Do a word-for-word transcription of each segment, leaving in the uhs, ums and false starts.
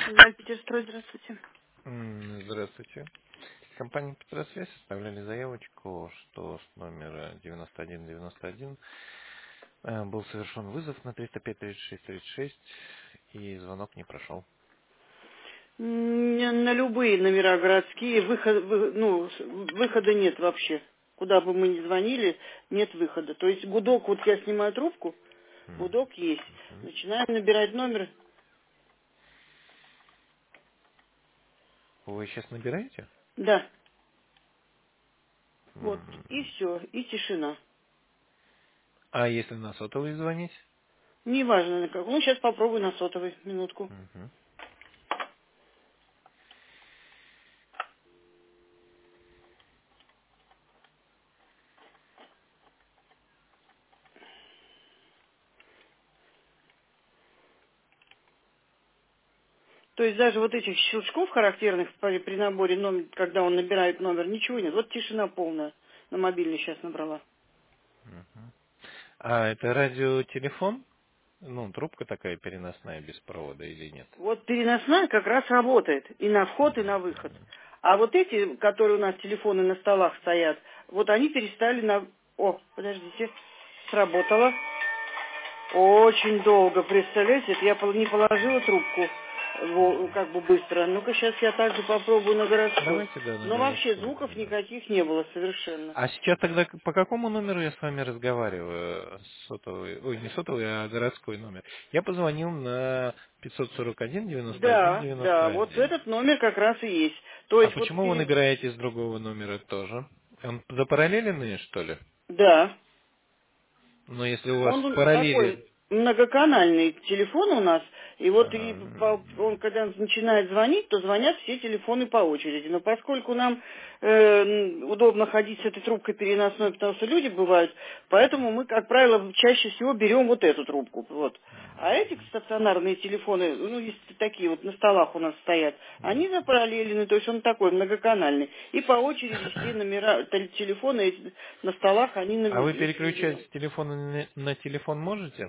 Да, Питерстрой, здравствуйте. М, Здравствуйте. Компания Петросвязь составляли заявочку, что с номера девяносто один девяносто один э, был совершен вызов на триста пять тридцать шесть тридцать шесть, и звонок не прошел. М, На любые номера городские выход, вы- ну, с- выхода нет вообще. Куда бы мы ни звонили, нет выхода. То есть гудок, вот я снимаю трубку, М, гудок есть. мгм. Начинаем набирать номер, Вы сейчас набираете? да, вот, и М, все, и тишина. А если на сотовый звонить? Неважно на как. Ну, сейчас попробую на сотовый, минутку. Мгм. То есть даже вот этих щелчков характерных при, при наборе номер, когда он набирает номер, ничего нет. Вот тишина полная. На мобильный сейчас набрала. Мгм. А это радиотелефон? Ну, трубка такая переносная без провода или нет? Вот переносная как раз работает и на вход, и на выход. А вот эти, которые у нас телефоны на столах стоят, вот они перестали на... О, подождите, сработало. Очень долго, представляете, это я пол- не положила трубку, во- Мгм. как бы быстро. Ну-ка, сейчас я также попробую на городской. Давайте, да, на Но вообще городской. звуков Да. никаких не было совершенно. А сейчас тогда к- по какому номеру я с вами разговариваю? Сотовый, ой, не сотовый, а городской номер. Я позвонил на пятьсот сорок один девяносто один Да, да, девяносто вот один. этот номер как раз и есть. То А есть вот почему вы перед... набираете с другого номера тоже? Он запараллеленный, что ли? Да, Но если у вас он в у- такой параллели... многоканальный телефон у нас, и вот и по- он, Ам, когда начинает звонить, то звонят все телефоны по очереди. Но поскольку нам э, м, удобно ходить с этой трубкой переносной, потому что люди бывают, поэтому мы, как правило, чаще всего берем вот эту трубку. Вот. А эти стационарные телефоны, ну, есть такие вот на столах у нас стоят, они запараллелены, то есть он такой многоканальный. И по очереди все номера, тел- телефоны эти на столах, они А вы наб- мы переключать берем. с телефона на на телефон можете?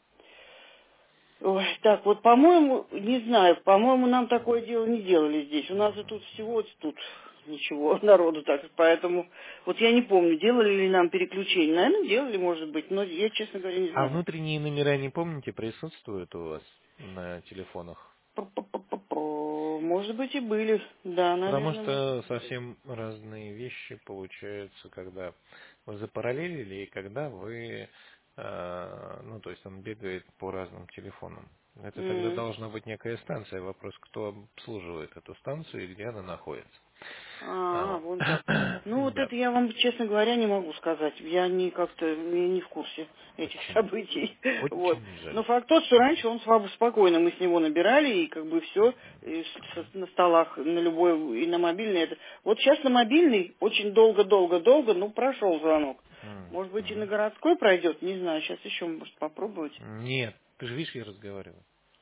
Ой, так, вот, по-моему, не знаю, по-моему, нам такое дело не делали здесь. У нас же тут всего вот тут ничего, народу так, поэтому, вот я не помню, делали ли нам переключение. Наверное, делали, может быть, но я, честно говоря, не А знаю. внутренние номера, не помните, присутствуют у вас на телефонах? П-п-п-п-п. Может быть, и были, да, Потому наверное, может что быть, и были. совсем разные вещи получаются, когда вы запараллелили и когда вы, э, ну, то есть он бегает по разным телефонам. Это тогда М. должна быть некая станция. Вопрос, кто обслуживает эту станцию и где она находится. А, А, вот. вон как. Ну, вот Да. это я вам, честно говоря, не могу сказать. Я не как-то не, не в курсе этих Очень, событий. Вот. очень жаль. Но факт тот, что раньше он своб- спокойно, мы с него набирали, и как бы все на столах, на любой, и на мобильный. Это. Вот сейчас на мобильный очень долго-долго-долго, ну, прошел звонок. М, Может быть, и на мгм. городской пройдет, не знаю. Сейчас еще, может, попробовать. Нет, ты же видишь, я разговариваю.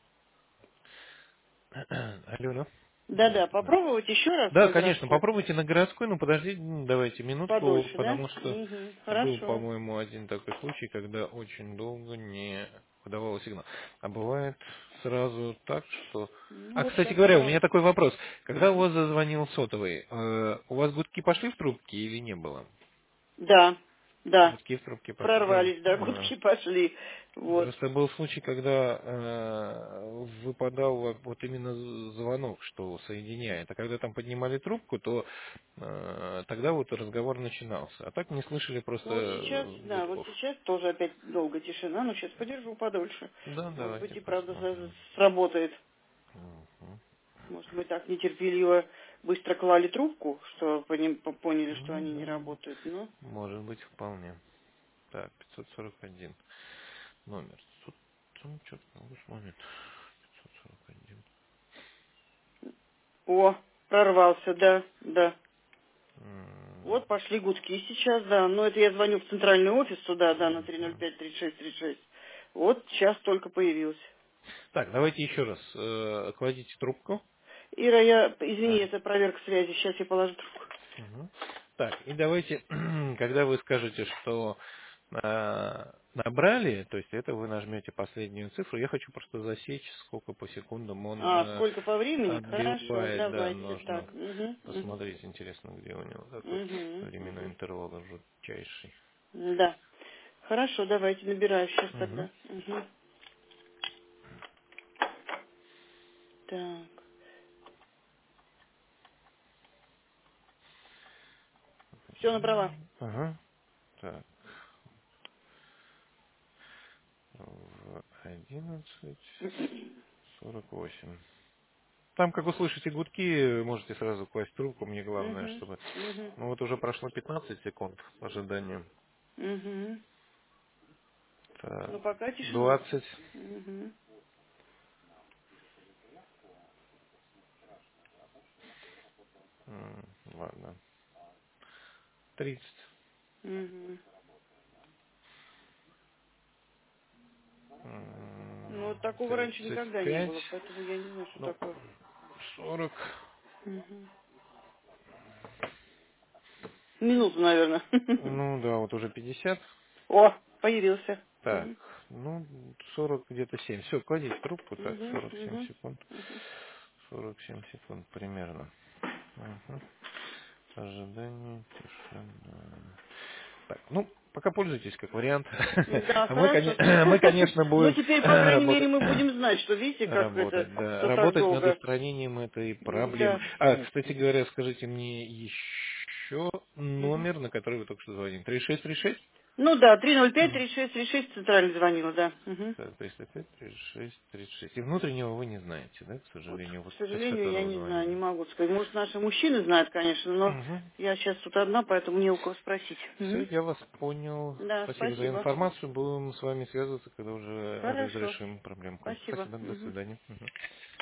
Алло, алло. Да-да, Да. попробовать еще раз Да, на конечно, городской. попробуйте на городской, но подождите, м, давайте минутку, Подольше, да? потому что Угу, был, хорошо. по-моему, один такой случай, когда очень долго не подавал сигнал. А бывает сразу так, что... Ну, А, вот кстати сейчас говоря, у я... меня такой вопрос. Когда у Мгм. вас зазвонил сотовый, э, у вас гудки пошли в трубке или не было? Да, да. Гудки в трубке пошли. Ну, Прорвались, да, э, гудки пошли. Вот. Просто был случай, когда э, выпадал вот вот именно з- звонок, что соединяет. А когда там поднимали трубку, то э, тогда вот разговор начинался. А так не слышали просто Ну вот сейчас, э, да, вот гудков. сейчас тоже опять долго тишина, но сейчас подержу подольше. Да, Может быть давайте и правда за- посмотрим. сработает. Мгм. Может мы так нетерпеливо быстро клали трубку, что поним- по- поняли, что Ну они не да, работают. Но может быть вполне. Так, пятьсот сорок один номер. Тут, там что-то могу смотреть. пятьсот сорок один. о, прорвался, да, да. М, Вот пошли гудки сейчас, да. Но это я звоню в центральный офис туда, да, на триста пять тридцать шесть тридцать шесть. Вот сейчас только появился. Так, давайте еще раз. Э, кладите трубку. Ира, я, извини, Так. это проверка связи. Сейчас я положу трубку. Мгм. Так, и давайте, когда вы скажете, что э, набрали, то есть это вы нажмете последнюю цифру. Я хочу просто засечь, сколько по секундам он А, э, сколько по времени? Хорошо, отбивает. Да, давайте нужно так. Угу, угу, посмотреть, интересно, где у него такой угу, временной интервал жутчайший. угу. Да. Хорошо, давайте набираю сейчас Угу. тогда. Угу. Так. Все набрала. Ага. Так, в одиннадцать сорок восемь. Там, как услышите гудки, можете сразу класть трубку. Мне главное, Угу, чтобы... угу, Ну вот уже прошло пятнадцать секунд по ожиданию. угу. Так, Ну, пока тишина. двадцать. Угу, М, Ладно. тридцать. угу. Ну, вот м, такого раньше тридцать никогда не пять. было, поэтому я не знаю, что Ну, такое. сорок. Угу. Минуту, наверное. Ну да, вот уже пятьдесят. О, появился. Так, Угу, ну, сорок где-то семь. Все, кладите трубку. Так, угу, сорок семь угу. секунд. сорок семь секунд примерно. Мгм. Ожидание, тишина. Так, ну, пока пользуйтесь как вариант. Да, Мы, хорошо. коне- мы, конечно, Ну, будем теперь, по крайней мере, работать, мы будем знать, что видите, как это работать, да, все так работать над долго. устранением этой проблемы. Да. А, кстати говоря, скажите мне еще Мгм. номер, на который вы только что звонили. три шесть три шесть? Ну да, триста пять тридцать шесть тридцать шесть центральный звонила, да. Мгм. Так, триста пять тридцать шесть тридцать шесть. И внутреннего вы не знаете, да, к Вот, сожалению, вот к с сожалению, я которого не знаю, не звонили. могу сказать. Может, наши мужчины знают, конечно, но Угу. я сейчас тут одна, поэтому не у кого спросить. Все, Мгм. я вас понял. Да, Спасибо за спасибо. информацию. Будем с вами связываться, когда уже Хорошо. разрешим проблемку. Спасибо. Спасибо, до Мгм. свидания. Мгм.